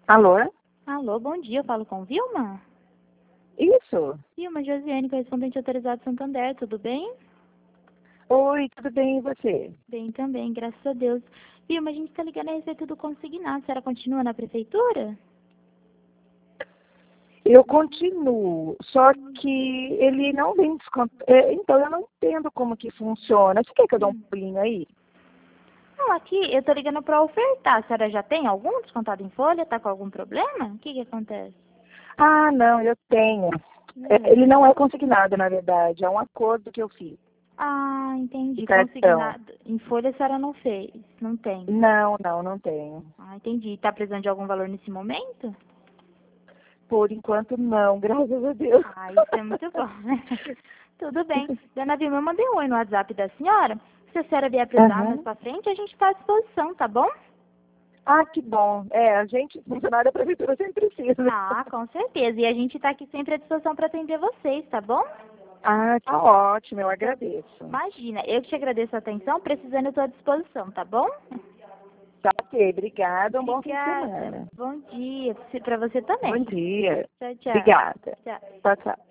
Alô? Alô, bom dia, eu falo com Vilma? Isso? Vilma Josiane, correspondente autorizado Santander, tudo bem? Oi, tudo bem e você? Bem também, graças a Deus. Vilma, a gente está ligando a respeito do consignado, a senhora continua na prefeitura? Eu continuo, só que ele não vem desconto. Então eu não entendo como que funciona. Você quer que eu dê um pulinho aí? Não, aqui eu tô ligando para ofertar. A senhora já tem algum descontado em folha? Tá com algum problema? O que acontece? Ah, não, eu tenho. Hum. Ele não é consignado, na verdade. É um acordo que eu fiz Ah, de entendi. cartão. Consignado. Em folha a senhora não fez, não tem. Não tenho. Ah, entendi. Tá precisando de algum valor nesse momento? Por enquanto, não, graças a Deus. Ah, isso é muito bom, né? Tudo bem. Dona Vilma, eu mandei um oi no WhatsApp da senhora. Se a senhora vier precisar mais Aham. pra frente, a gente está à disposição, tá bom? Ah, que bom. A gente, funcionário da prefeitura, sempre precisa. Ah, com certeza. E a gente está aqui sempre à disposição para atender vocês, tá bom? Ah, tá ótimo, eu Então, agradeço. imagina, eu que te agradeço a atenção. Precisando, eu estou à disposição, tá bom? Tá ok, obrigada, um bom fim de Obrigada. semana. Bom dia para você também. Bom dia. Tchau, tchau. Obrigada. Tchau. Tchau, tchau.